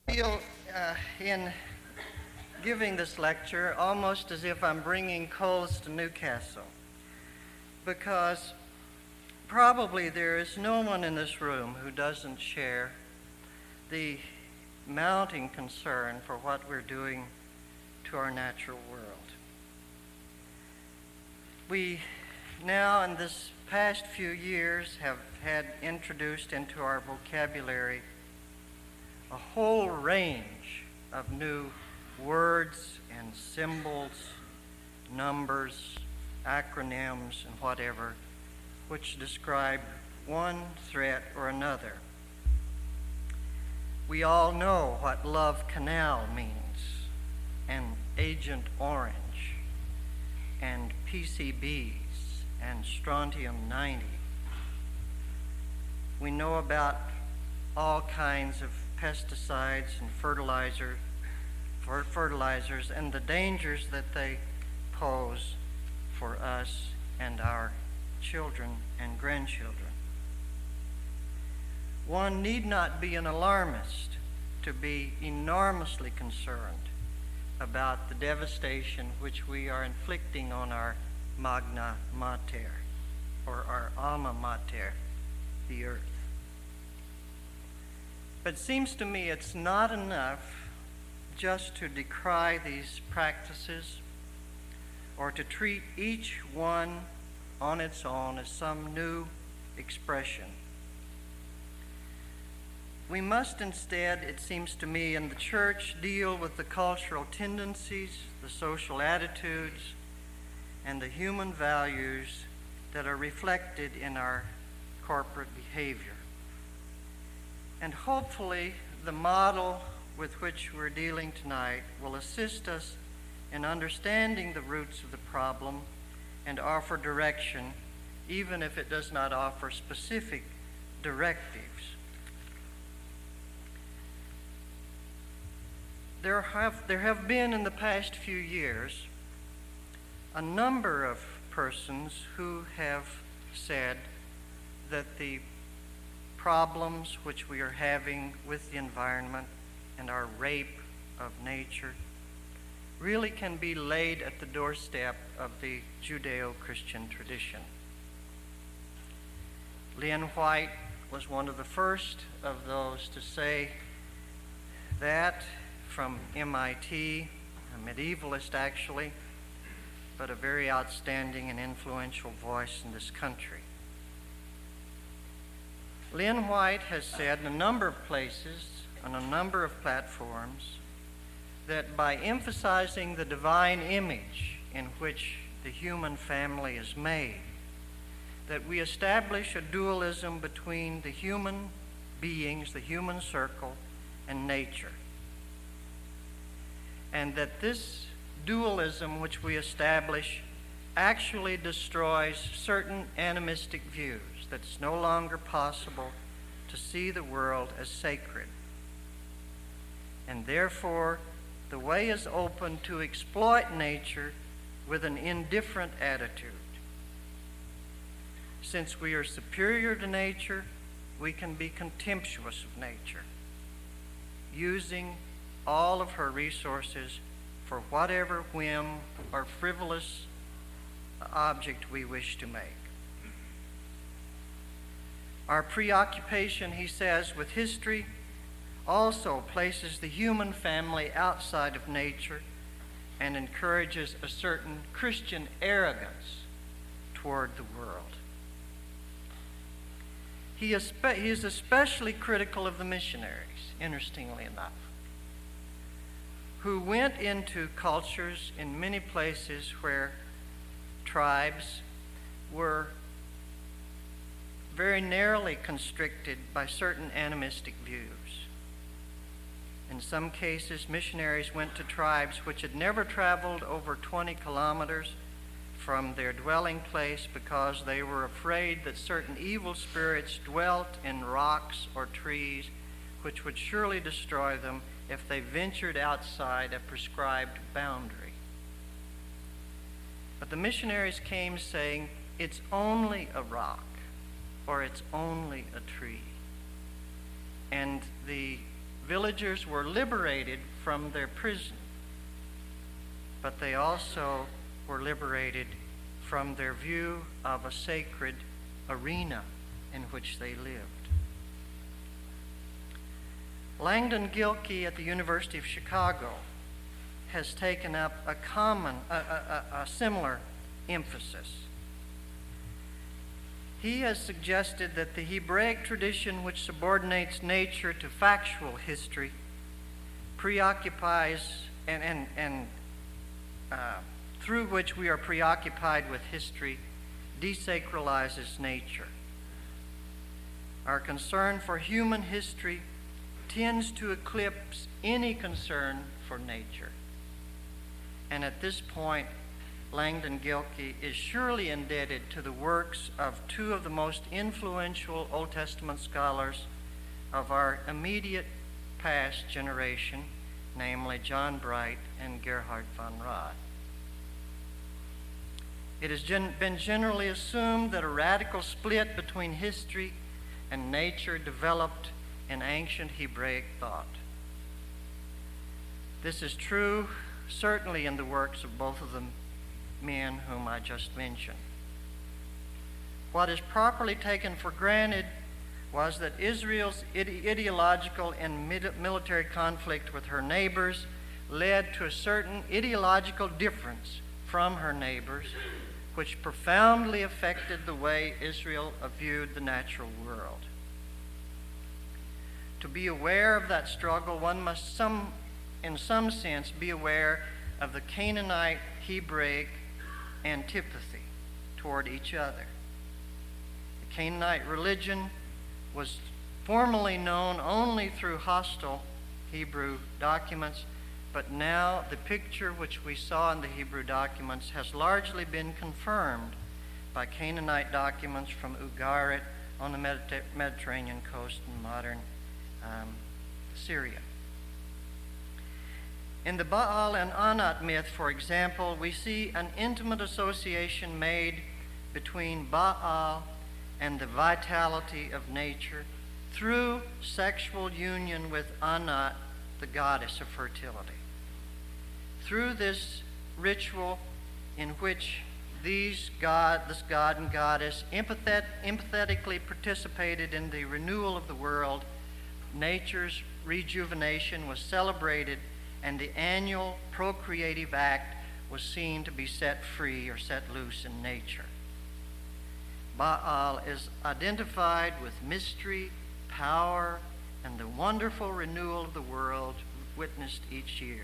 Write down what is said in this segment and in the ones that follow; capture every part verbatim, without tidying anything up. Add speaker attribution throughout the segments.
Speaker 1: feel uh, in giving this lecture almost as if I'm bringing coals to Newcastle, because probably there is no one in this room who doesn't share the mounting concern for what we're doing to our natural world. We now, in this past few years, have had introduced into our vocabulary a whole range of new words and symbols, numbers, acronyms, and whatever, which describe one threat or another. We all know what Love Canal means, and Agent Orange, and P C Bs, and strontium ninety. We know about all kinds of pesticides and fertilizer, fertilizers and the dangers that they pose for us and our children and grandchildren. One need not be an alarmist to be enormously concerned about the devastation which we are inflicting on our magna mater, or our alma mater, the earth. But it seems to me it's not enough just to decry these practices or to treat each one on its own as some new expression. We must instead, it seems to me, in the church deal with the cultural tendencies, the social attitudes, and the human values that are reflected in our corporate behavior. And hopefully the model with which we're dealing tonight will assist us in understanding the roots of the problem and offer direction, even if it does not offer specific directives. There have, there have been in the past few years a number of persons who have said that the problems which we are having with the environment and our rape of nature really can be laid at the doorstep of the Judeo-Christian tradition. Lynn White was one of the first of those to say that, from M I T, a medievalist actually, but a very outstanding and influential voice in this country. Lynn White has said in a number of places, on a number of platforms, that by emphasizing the divine image in which the human family is made, that we establish a dualism between the human beings, the human circle, and nature. And that this dualism which we establish actually destroys certain animistic views, that it's no longer possible to see the world as sacred. And therefore, the way is open to exploit nature with an indifferent attitude. Since we are superior to nature, we can be contemptuous of nature, using all of her resources for whatever whim or frivolous object we wish to make. Our preoccupation, he says, with history also places the human family outside of nature and encourages a certain Christian arrogance toward the world. He is, he is especially critical of the missionaries, interestingly enough, who went into cultures in many places where tribes were very narrowly constricted by certain animistic views. In some cases, missionaries went to tribes which had never traveled over twenty kilometers from their dwelling place because they were afraid that certain evil spirits dwelt in rocks or trees which would surely destroy them if they ventured outside a prescribed boundary. But the missionaries came saying, it's only a rock, or it's only a tree. And the villagers were liberated from their prison, but they also were liberated from their view of a sacred arena in which they lived. Langdon Gilkey at the University of Chicago has taken up a common, a, a, a similar emphasis. He has suggested that the Hebraic tradition, which subordinates nature to factual history, preoccupies and, and, and uh, through which we are preoccupied with history, desacralizes nature. Our concern for human history tends to eclipse any concern for nature. And at this point, Langdon Gilkey is surely indebted to the works of two of the most influential Old Testament scholars of our immediate past generation, namely John Bright and Gerhard von Rad. It has gen- been generally assumed that a radical split between history and nature developed in ancient Hebraic thought. This is true certainly in the works of both of the men whom I just mentioned. What is properly taken for granted was that Israel's ide- ideological and mid- military conflict with her neighbors led to a certain ideological difference from her neighbors, which profoundly affected the way Israel viewed the natural world. To be aware of that struggle, one must, some, in some sense, be aware of the Canaanite Hebraic antipathy toward each other. The Canaanite religion was formerly known only through hostile Hebrew documents, but now the picture which we saw in the Hebrew documents has largely been confirmed by Canaanite documents from Ugarit on the Mediter- Mediterranean coast in modern um, Syria. In the Baal and Anat myth, for example, we see an intimate association made between Baal and the vitality of nature through sexual union with Anat, the goddess of fertility. Through this ritual in which these god, this god and goddess empathet, empathetically participated in the renewal of the world, nature's rejuvenation was celebrated, and the annual procreative act was seen to be set free or set loose in nature. Baal is identified with mystery, power, and the wonderful renewal of the world witnessed each year.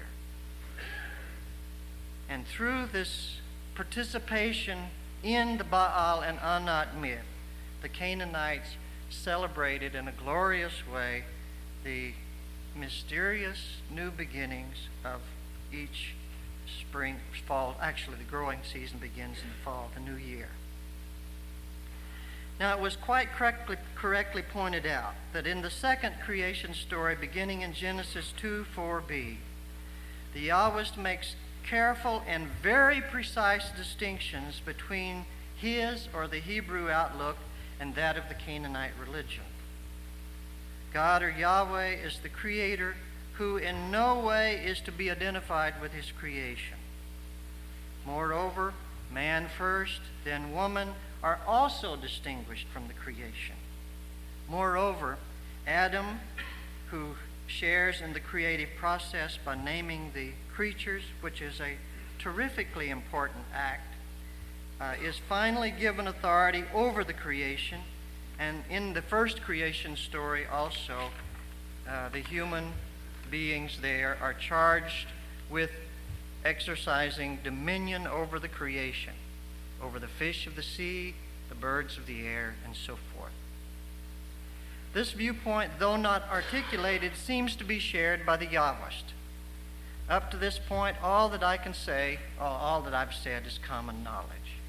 Speaker 1: And through this participation in the Baal and Anat myth, the Canaanites celebrated in a glorious way the mysterious new beginnings of each spring, fall. Actually, the growing season begins in the fall, the new year. Now, it was quite correctly, correctly pointed out that in the second creation story, beginning in Genesis two four b, the Yahwist makes careful and very precise distinctions between his, or the Hebrew outlook, and that of the Canaanite religion. God, or Yahweh, is the creator who in no way is to be identified with his creation. Moreover, man first, then woman, are also distinguished from the creation. Moreover, Adam, who shares in the creative process by naming the creatures, which is a terrifically important act, uh, is finally given authority over the creation. And in the first creation story also, uh, the human beings there are charged with exercising dominion over the creation, over the fish of the sea, the birds of the air, and so forth. This viewpoint, though not articulated, seems to be shared by the Yahwist. Up to this point, all that I can say, all that I've said, is common knowledge.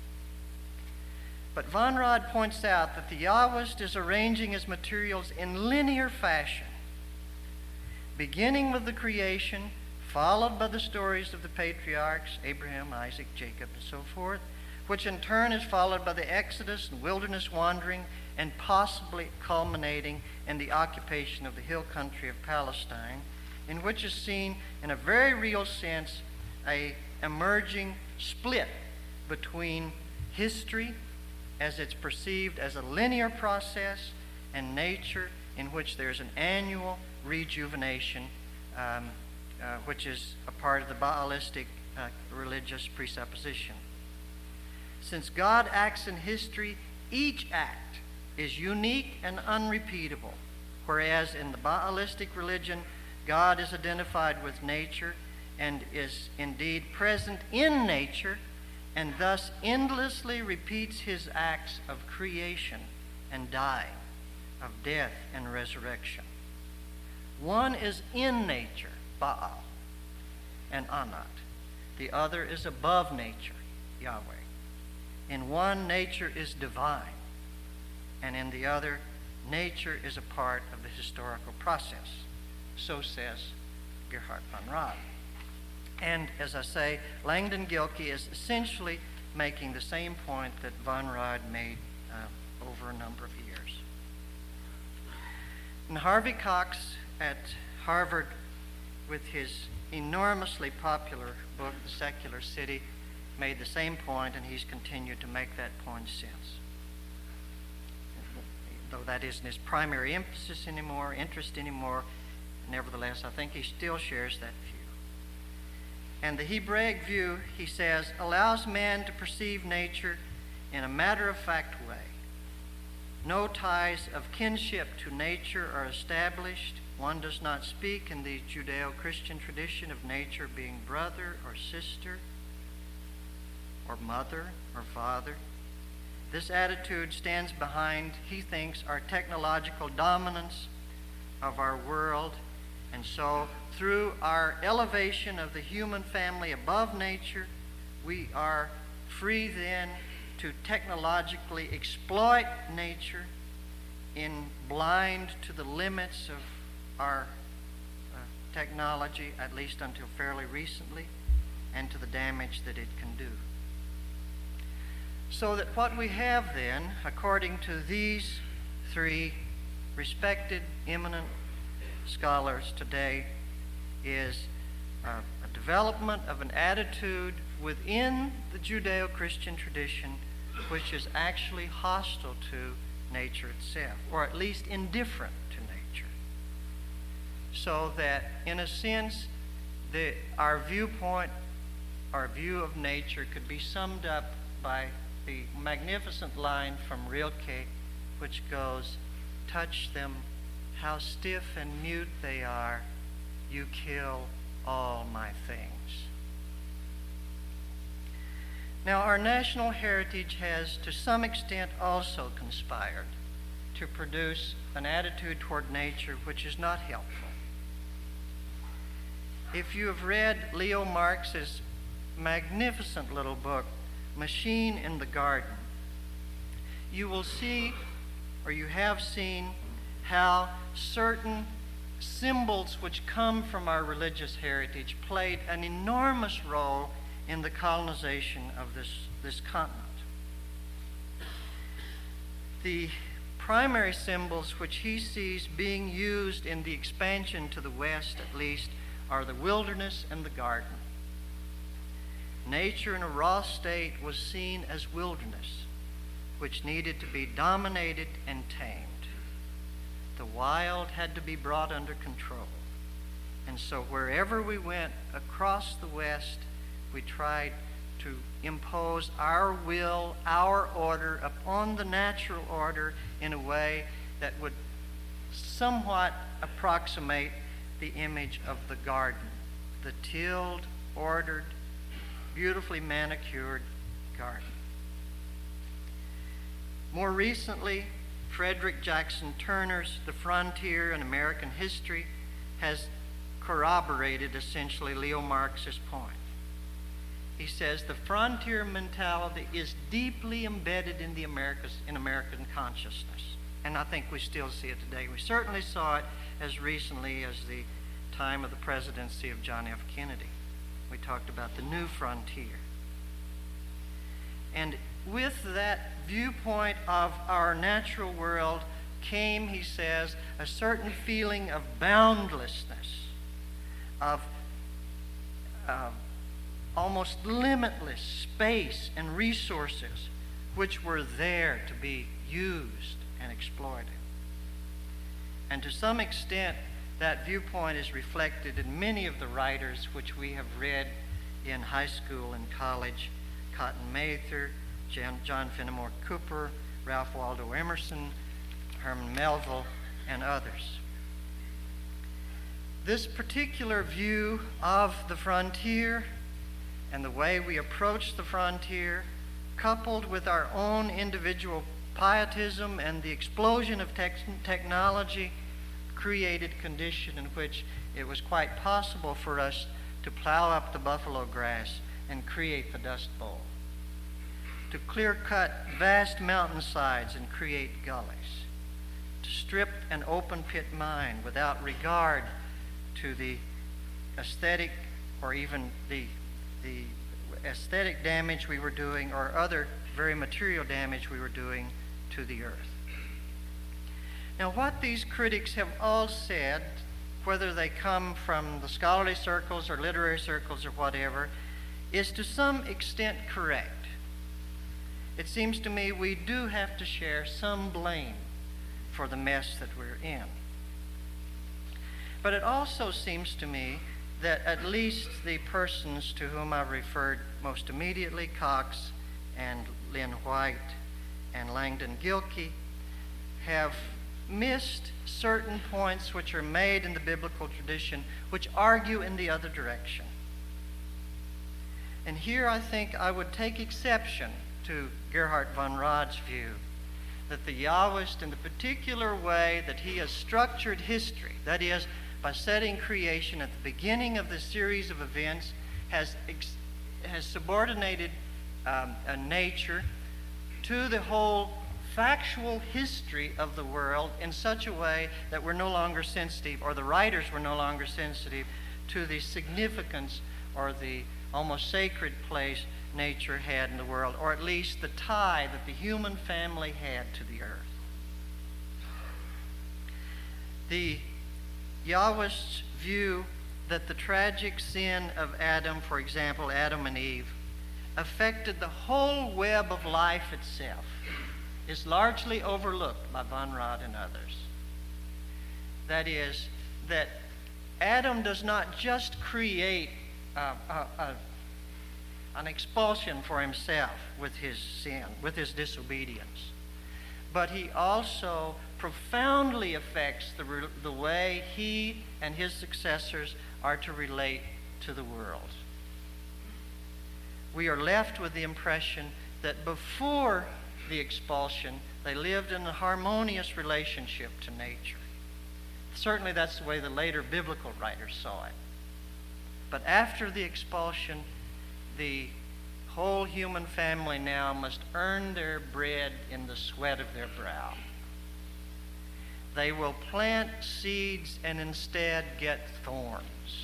Speaker 1: But von Rad points out that the Yahwist is arranging his materials in linear fashion, beginning with the creation, followed by the stories of the patriarchs, Abraham, Isaac, Jacob, and so forth, which in turn is followed by the Exodus and wilderness wandering, and possibly culminating in the occupation of the hill country of Palestine, in which is seen in a very real sense a emerging split between history as it's perceived as a linear process and nature in which there's an annual rejuvenation, um, uh, which is a part of the Baalistic uh, religious presupposition. Since God acts in history, each act is unique and unrepeatable, whereas in the Baalistic religion, God is identified with nature and is indeed present in nature, and thus endlessly repeats his acts of creation and dying, of death and resurrection. One is in nature, Baal and Anat. The other is above nature, Yahweh. In one, nature is divine, and in the other, nature is a part of the historical process. So says Gerhard von Rad. And as I say, Langdon Gilkey is essentially making the same point that von Rad made uh, over a number of years. And Harvey Cox at Harvard, with his enormously popular book, The Secular City, made the same point, and he's continued to make that point since. Though that isn't his primary emphasis anymore, interest anymore, nevertheless, I think he still shares that view. And the Hebraic view, he says, allows man to perceive nature in a matter-of-fact way. No ties of kinship to nature are established. One does not speak in the Judeo-Christian tradition of nature being brother or sister or mother or father. This attitude stands behind, he thinks, our technological dominance of our world. And so, through our elevation of the human family above nature, we are free then to technologically exploit nature in blind to the limits of our uh, technology, at least until fairly recently, and to the damage that it can do. So that what we have then, according to these three respected, eminent scholars today, is uh, a development of an attitude within the Judeo-Christian tradition which is actually hostile to nature itself, or at least indifferent to nature. So that, in a sense, the, our viewpoint, our view of nature could be summed up by the magnificent line from Rilke, which goes, "Touch them, how stiff and mute they are, you kill all my things." Now, our national heritage has, to some extent, also conspired to produce an attitude toward nature which is not helpful. If you have read Leo Marx's magnificent little book, Machine in the Garden, you will see, or you have seen, how certain symbols which come from our religious heritage played an enormous role in the colonization of this, this continent. The primary symbols which he sees being used in the expansion to the west, at least, are the wilderness and the garden. Nature in a raw state was seen as wilderness, which needed to be dominated and tamed. The wild had to be brought under control. And so wherever we went across the West, we tried to impose our will, our order upon the natural order in a way that would somewhat approximate the image of the garden, the tilled, ordered, beautifully manicured garden. More recently, Frederick Jackson Turner's The Frontier in American History has corroborated essentially Leo Marx's point. He says the frontier mentality is deeply embedded in the Americas, in American consciousness. And I think we still see it today. We certainly saw it as recently as the time of the presidency of John F. Kennedy. We talked about the new frontier. And with that viewpoint of our natural world came, he says, a certain feeling of boundlessness, of uh, almost limitless space and resources which were there to be used and exploited. And to some extent, that viewpoint is reflected in many of the writers which we have read in high school and college: Cotton Mather, John, John Fenimore Cooper, Ralph Waldo Emerson, Herman Melville, and others. This particular view of the frontier and the way we approach the frontier, coupled with our own individual pietism and the explosion of tech- technology, created a condition in which it was quite possible for us to plow up the buffalo grass and create the Dust Bowl, to clear-cut vast mountainsides and create gullies, to strip an open-pit mine without regard to the aesthetic or even the, the aesthetic damage we were doing or other very material damage we were doing to the earth. Now, what these critics have all said, whether they come from the scholarly circles or literary circles or whatever, is to some extent correct. It seems to me we do have to share some blame for the mess that we're in. But it also seems to me that at least the persons to whom I referred most immediately, Cox and Lynn White and Langdon Gilkey, have missed certain points which are made in the biblical tradition which argue in the other direction. And here I think I would take exception to Gerhard von Rod's view that the Yahwist, in the particular way that he has structured history, that is, by setting creation at the beginning of the series of events, has, ex- has subordinated um, a nature to the whole factual history of the world in such a way that we're no longer sensitive, or the writers were no longer sensitive, to the significance or the almost sacred place nature had in the world, or at least the tie that the human family had to the earth. The Yahwist's view that the tragic sin of Adam, for example, Adam and Eve, affected the whole web of life itself is largely overlooked by von Rad and others. That is, that Adam does not just create uh, a, a, an expulsion for himself with his sin, with his disobedience, but he also profoundly affects the, re- the way he and his successors are to relate to the world. We are left with the impression that before the expulsion, they lived in a harmonious relationship to nature. Certainly that's the way the later biblical writers saw it. But after the expulsion, the whole human family now must earn their bread in the sweat of their brow. They will plant seeds and instead get thorns.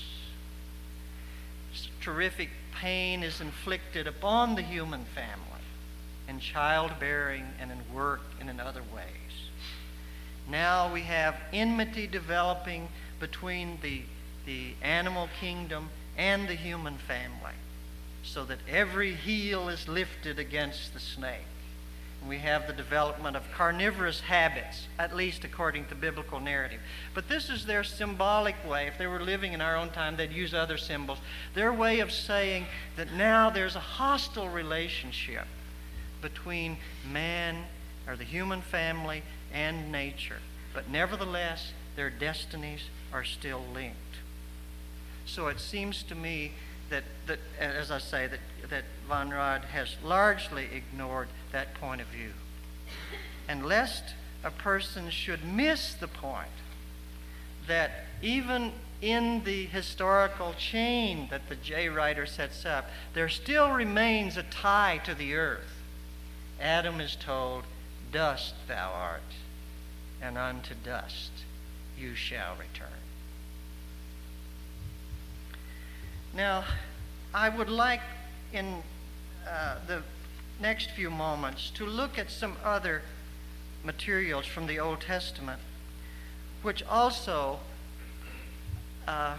Speaker 1: Terrific pain is inflicted upon the human family in childbearing and in work and in other ways. Now we have enmity developing between the, the animal kingdom and the human family, so that every heel is lifted against the snake. And we have the development of carnivorous habits, at least according to biblical narrative. But this is their symbolic way. If they were living in our own time, they'd use other symbols. Their way of saying that now there's a hostile relationship between man, or the human family, and nature. But nevertheless, their destinies are still linked. So it seems to me that, that as I say, that, that von Rad has largely ignored that point of view. And lest a person should miss the point that even in the historical chain that the J writer sets up, there still remains a tie to the earth. Adam is told, "Dust thou art, and unto dust you shall return." Now, I would like in uh, the next few moments to look at some other materials from the Old Testament, which also uh,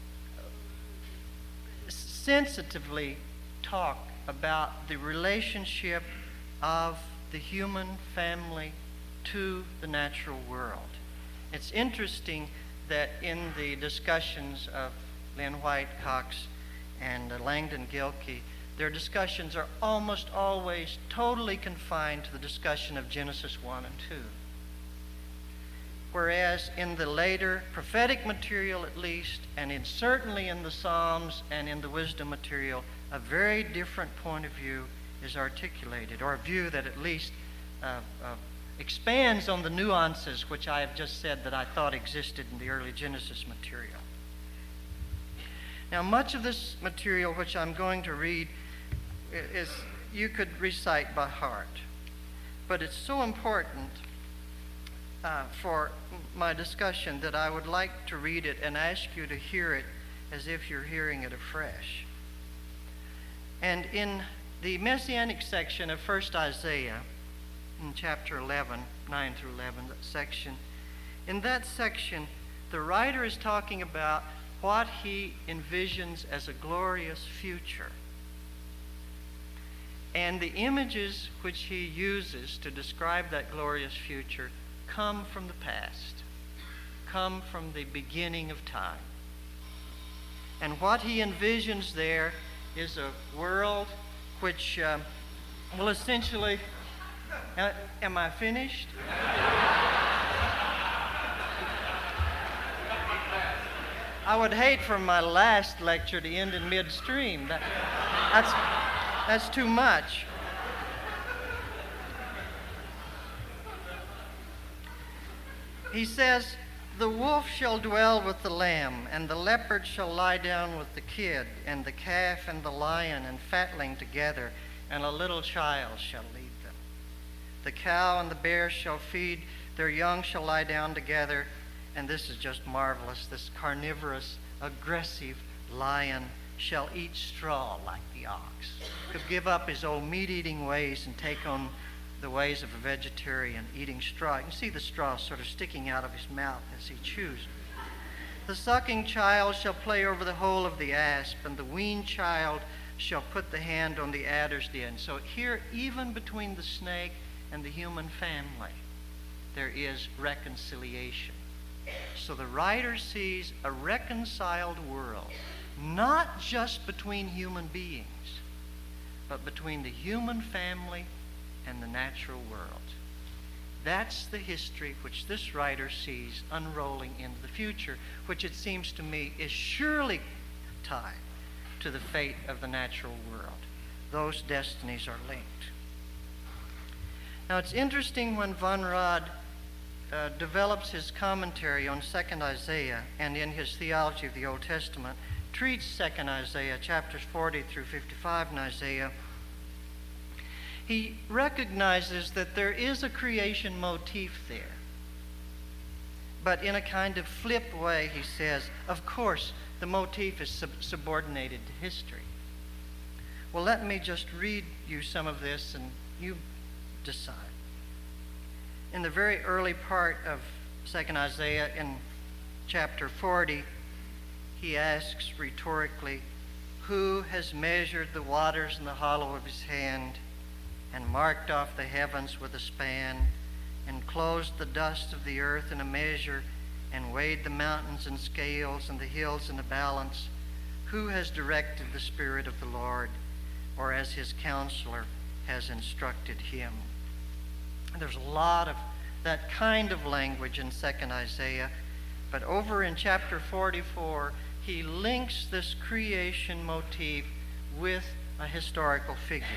Speaker 1: sensitively talk about the relationship of the human family to the natural world. It's interesting that in the discussions of Lynn White Cox and uh, Langdon Gilkey, their discussions are almost always totally confined to the discussion of Genesis one and two. Whereas in the later prophetic material at least, and in, certainly in the Psalms and in the wisdom material, a very different point of view is articulated, or a view that at least uh, uh, expands on the nuances which I have just said that I thought existed in the early Genesis material. Now, much of this material which I'm going to read is you could recite by heart, but it's so important uh, for my discussion that I would like to read it and ask you to hear it as if you're hearing it afresh. And in the Messianic section of First Isaiah, in chapter eleven, nine through eleven, that section, in that section, the writer is talking about what he envisions as a glorious future. And the images which he uses to describe that glorious future come from the past, come from the beginning of time. And what he envisions there is a world which uh, will essentially... Uh, am I finished? I would hate for my last lecture to end in midstream. That, that's, that's too much. He says, "The wolf shall dwell with the lamb, and the leopard shall lie down with the kid, and the calf and the lion and fatling together, and a little child shall lead them. The cow and the bear shall feed, their young shall lie down together." And this is just marvelous. This carnivorous, aggressive lion shall eat straw like the ox. He'll give up his old meat-eating ways and take on the ways of a vegetarian, eating straw. You can see the straw sort of sticking out of his mouth as he chews. "The sucking child shall play over the hole of the asp, and the weaned child shall put the hand on the adder's den." So here, even between the snake and the human family, there is reconciliation. So the writer sees a reconciled world, not just between human beings, but between the human family and the natural world. That's the history which this writer sees unrolling into the future, which it seems to me is surely tied to the fate of the natural world. Those destinies are linked. Now, it's interesting when Van Rad uh, develops his commentary on Second Isaiah, and in his theology of the Old Testament, treats Second Isaiah, chapters forty through fifty-five in Isaiah. He recognizes that there is a creation motif there. But in a kind of flip way, he says, of course, the motif is sub- subordinated to history. Well, let me just read you some of this and you decide. In the very early part of Second Isaiah, in chapter forty, he asks rhetorically, "Who has measured the waters in the hollow of his hand, and marked off the heavens with a span, and closed the dust of the earth in a measure, and weighed the mountains in scales and the hills in a balance? Who has directed the Spirit of the Lord, or as his counselor has instructed him?" And there's a lot of that kind of language in Second Isaiah, but over in chapter forty-four, he links this creation motif with a historical figure.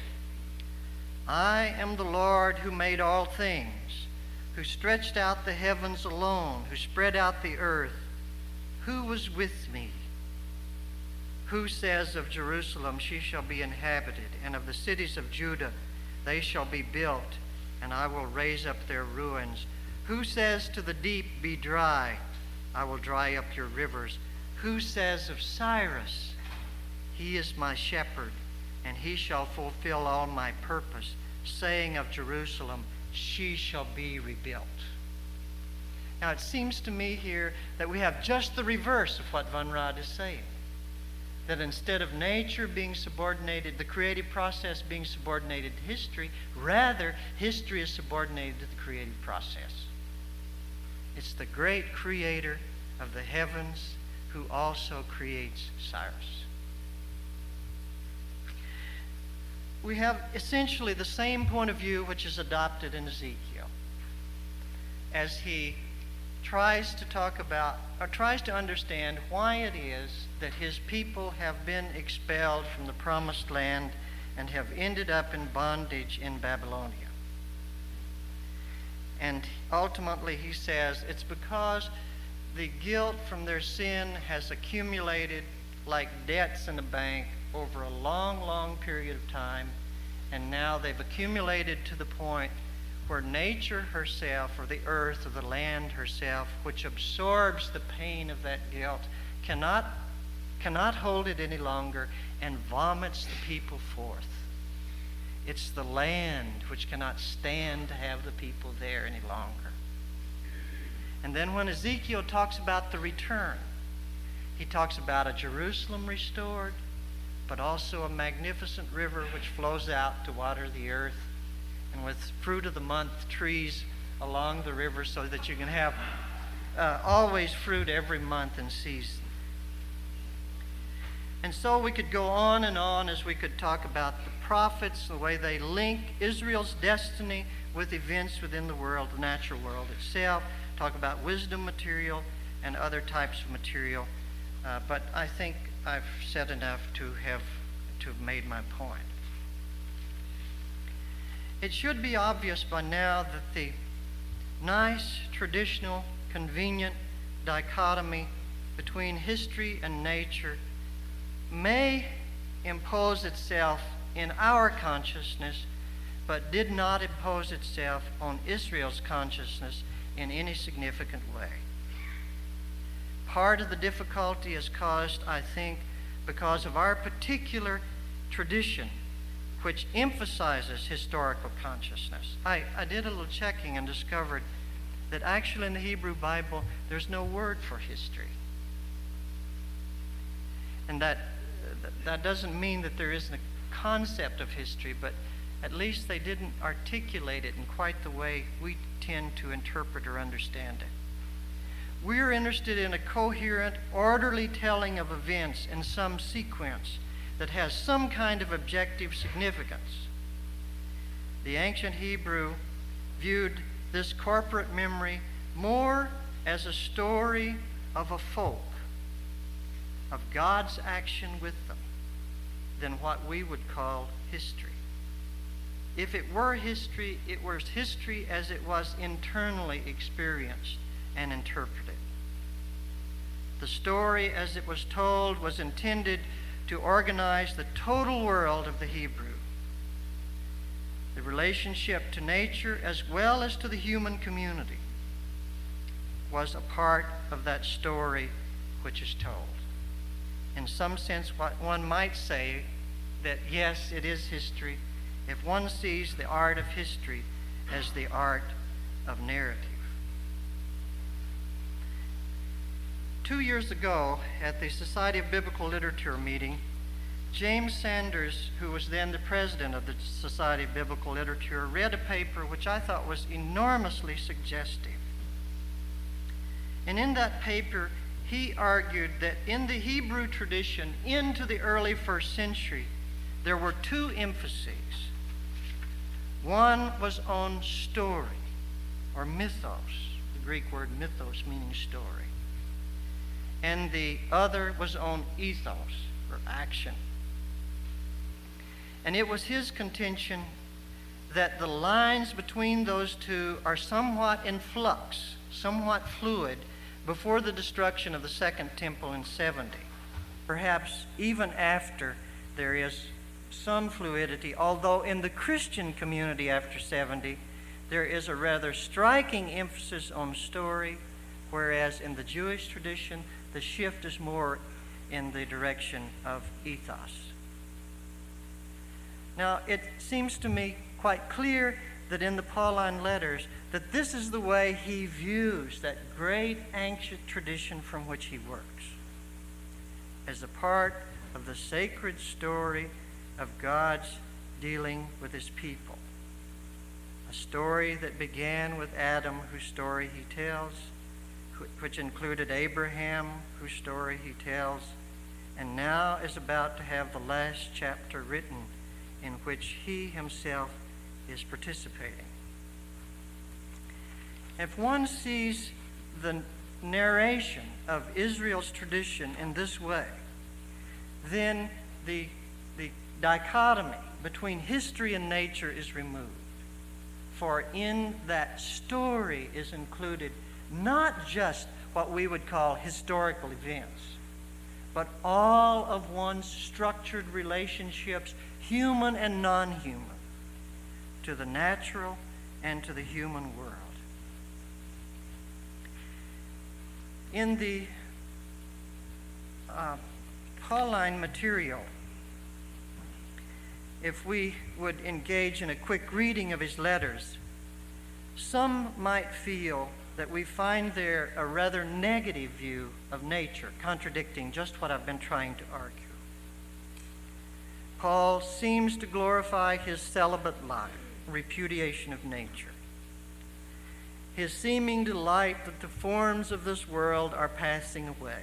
Speaker 1: "I am the Lord who made all things, who stretched out the heavens alone, who spread out the earth. Who was with me? Who says of Jerusalem, she shall be inhabited, and of the cities of Judah, they shall be built, and I will raise up their ruins? Who says to the deep, be dry, I will dry up your rivers? Who says of Cyrus, he is my shepherd, and he shall fulfill all my purpose, saying of Jerusalem, she shall be rebuilt. Now it seems to me here that we have just the reverse of what Van Rad is saying. That instead of nature being subordinated, the creative process being subordinated to history, rather history is subordinated to the creative process. It's the great creator of the heavens who also creates Cyrus. We have essentially the same point of view which is adopted in Ezekiel as he tries to talk about, or tries to understand why it is that his people have been expelled from the promised land and have ended up in bondage in Babylonia. And ultimately he says it's because the guilt from their sin has accumulated like debts in a bank over a long, long period of time, and now they've accumulated to the point where nature herself, or the earth, or the land herself, which absorbs the pain of that guilt, cannot, cannot hold it any longer and vomits the people forth. It's the land which cannot stand to have the people there any longer. And then when Ezekiel talks about the return, he talks about a Jerusalem restored, but also a magnificent river which flows out to water the earth, and with fruit of the month trees along the river so that you can have uh, always fruit every month and season. And so we could go on and on as we could talk about the prophets, the way they link Israel's destiny with events within the world, the natural world itself, talk about wisdom material and other types of material. Uh, but I think I've said enough to have, to have made my point. It should be obvious by now that the nice, traditional, convenient dichotomy between history and nature may impose itself in our consciousness, but did not impose itself on Israel's consciousness in any significant way. Part of the difficulty is caused, I think, because of our particular tradition, which emphasizes historical consciousness. I, I did a little checking and discovered that actually in the Hebrew Bible, there's no word for history. And that, that doesn't mean that there isn't a concept of history, but at least they didn't articulate it in quite the way we tend to interpret or understand it. We're interested in a coherent, orderly telling of events in some sequence that has some kind of objective significance. The ancient Hebrew viewed this corporate memory more as a story of a folk, of God's action with them, than what we would call history. If it were history, it was history as it was internally experienced and interpreted. The story as it was told was intended to organize the total world of the Hebrew. The relationship to nature as well as to the human community was a part of that story which is told. In some sense, what one might say that yes, it is history if one sees the art of history as the art of narrative. Two years ago, at the Society of Biblical Literature meeting, James Sanders, who was then the president of the Society of Biblical Literature, read a paper which I thought was enormously suggestive. And in that paper, he argued that in the Hebrew tradition into the early first century, there were two emphases. One was on story, or mythos, the Greek word mythos meaning story. And the other was on ethos, or action. And it was his contention that the lines between those two are somewhat in flux, somewhat fluid, before the destruction of the Second Temple in seventy. Perhaps even after there is some fluidity, although in the Christian community after seventy, there is a rather striking emphasis on story, whereas in the Jewish tradition, the shift is more in the direction of ethos. Now, it seems to me quite clear that in the Pauline letters, that this is the way he views that great ancient tradition from which he works, as a part of the sacred story of God's dealing with his people. A story that began with Adam, whose story he tells, which included Abraham, whose story he tells, and now is about to have the last chapter written in which he himself is participating. If one sees the narration of Israel's tradition in this way, then the, the dichotomy between history and nature is removed. For in that story is included not just what we would call historical events, but all of one's structured relationships, human and non-human, to the natural and to the human world. In the uh, Pauline material, if we would engage in a quick reading of his letters, some might feel that we find there a rather negative view of nature, contradicting just what I've been trying to argue. Paul seems to glorify his celibate life, repudiation of nature, his seeming delight that the forms of this world are passing away,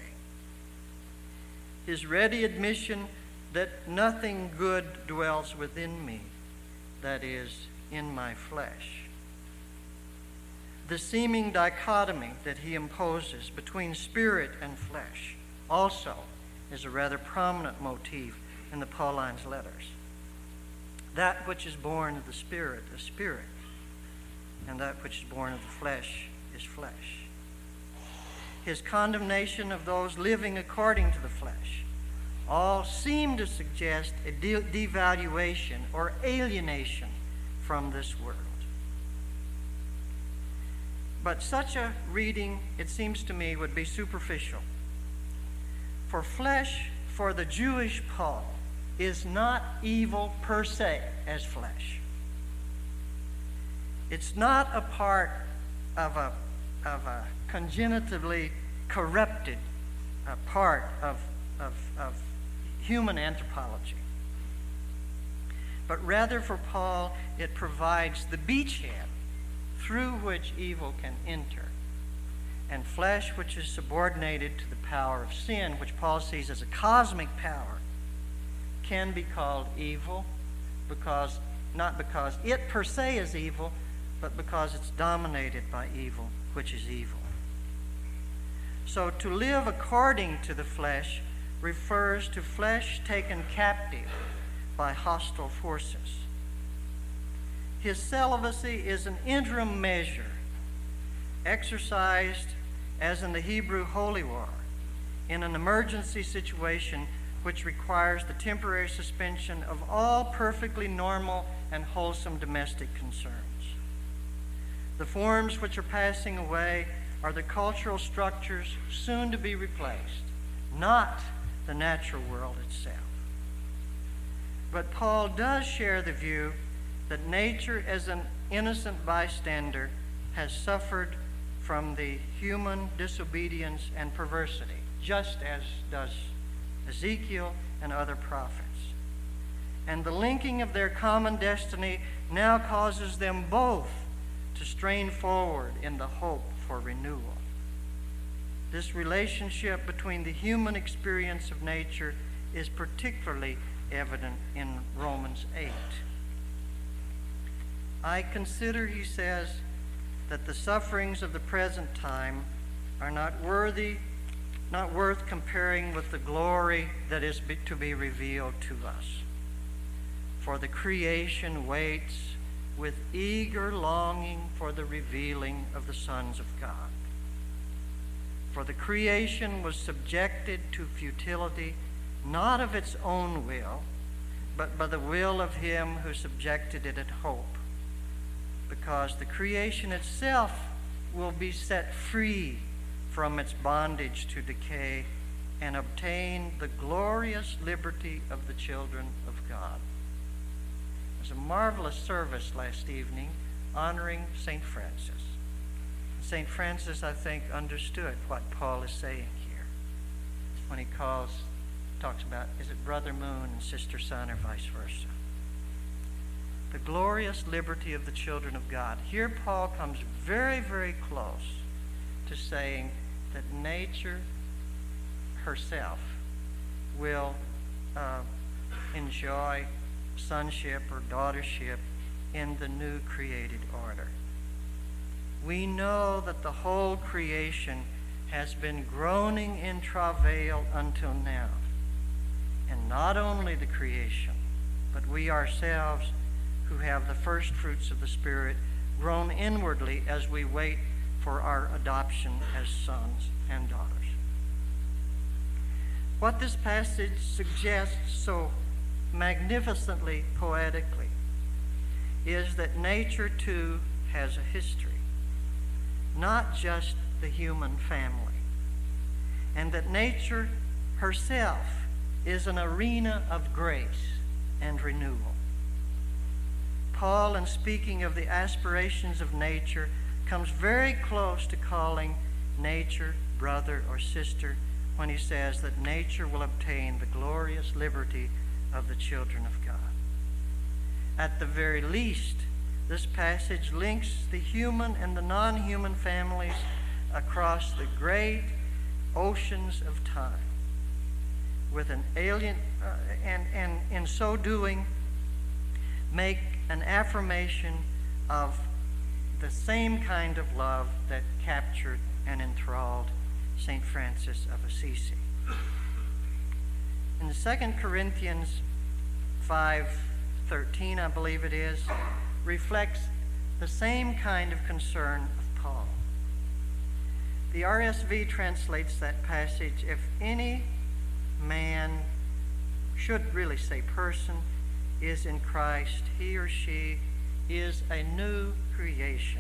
Speaker 1: his ready admission that nothing good dwells within me, that is, in my flesh. The seeming dichotomy that he imposes between spirit and flesh also is a rather prominent motif in the Pauline's letters. That which is born of the Spirit is spirit, and that which is born of the flesh is flesh. His condemnation of those living according to the flesh all seem to suggest a de- devaluation or alienation from this world. But such a reading, it seems to me, would be superficial. For flesh, for the Jewish Paul, is not evil per se as flesh. It's not a part of a, of a congenitively corrupted uh, part of, of, of human anthropology. But rather for Paul, it provides the beachhead through which evil can enter, and flesh, which is subordinated to the power of sin, which Paul sees as a cosmic power, can be called evil, because not because it per se is evil, but because it's dominated by evil, which is evil. So to live according to the flesh refers to flesh taken captive by hostile forces. His celibacy is an interim measure exercised, as in the Hebrew holy war, in an emergency situation which requires the temporary suspension of all perfectly normal and wholesome domestic concerns. The forms which are passing away are the cultural structures soon to be replaced, not the natural world itself. But Paul does share the view that nature as an innocent bystander has suffered from the human disobedience and perversity, just as does Ezekiel and other prophets. And the linking of their common destiny now causes them both to strain forward in the hope for renewal. This relationship between the human experience of nature is particularly evident in Romans eight. I consider, he says, that the sufferings of the present time are not worthy, not worth comparing with the glory that is be, to be revealed to us. For the creation waits with eager longing for the revealing of the sons of God. For the creation was subjected to futility, not of its own will, but by the will of him who subjected it in hope, because the creation itself will be set free from its bondage to decay and obtain the glorious liberty of the children of God. was a marvelous service last evening honoring Saint Francis. Saint Francis, I think, understood what Paul is saying here when he calls, talks about, is it brother moon and sister sun or vice versa? The glorious liberty of the children of God. Here Paul comes very, very close to saying that nature herself will uh, enjoy sonship or daughtership in the new created order. We know that the whole creation has been groaning in travail until now. And not only the creation, but we ourselves who have the first fruits of the Spirit groan inwardly as we wait for our adoption as sons and daughters. What this passage suggests so magnificently poetically is that nature too has a history, not just the human family, and that nature herself is an arena of grace and renewal. Paul, in speaking of the aspirations of nature, comes very close to calling nature brother or sister when he says that nature will obtain the glorious liberty of the children of God. At the very least, this passage links the human and the non-human families across the great oceans of time with an alien, uh, and, and in so doing, make an affirmation of the same kind of love that captured and enthralled Saint Francis of Assisi. In Second Corinthians five thirteen, I believe it is, reflects the same kind of concern of Paul. The R S V translates that passage, if any man, should really say person, is in Christ, he or she is a new creation.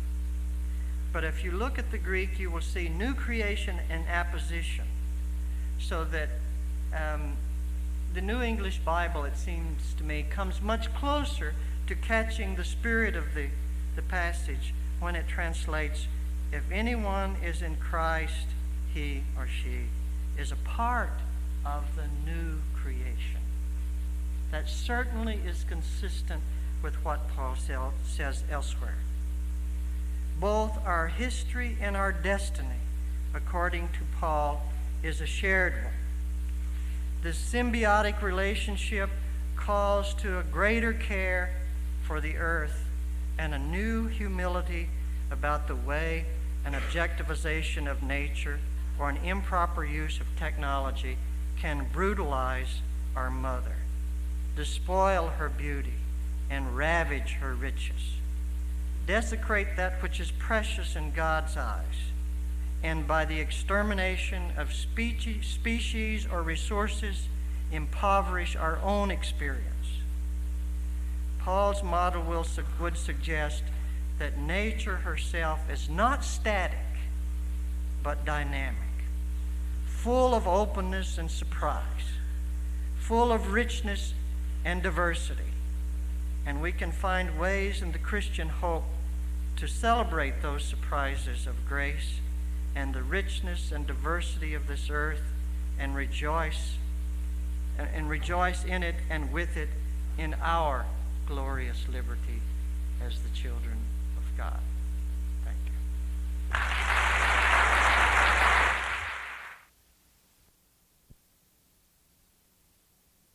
Speaker 1: But if you look at the Greek, you will see new creation and apposition, so that um, the New English Bible, it seems to me, comes much closer to catching the spirit of the, the passage when it translates, if anyone is in Christ, he or she is a part of the new creation. That certainly is consistent with what Paul says elsewhere. Both our history and our destiny, according to Paul, is a shared one. This symbiotic relationship calls to a greater care for the earth and a new humility about the way an objectivization of nature or an improper use of technology can brutalize our mother, despoil her beauty, and ravage her riches, desecrate that which is precious in God's eyes, and by the extermination of species, species or resources, impoverish our own experience. Paul's model will, would suggest that nature herself is not static, but dynamic, full of openness and surprise, full of richness and diversity. And we can find ways in the Christian hope to celebrate those surprises of grace and the richness and diversity of this earth, and rejoice and rejoice in it and with it in our glorious liberty as the children of God. Thank you.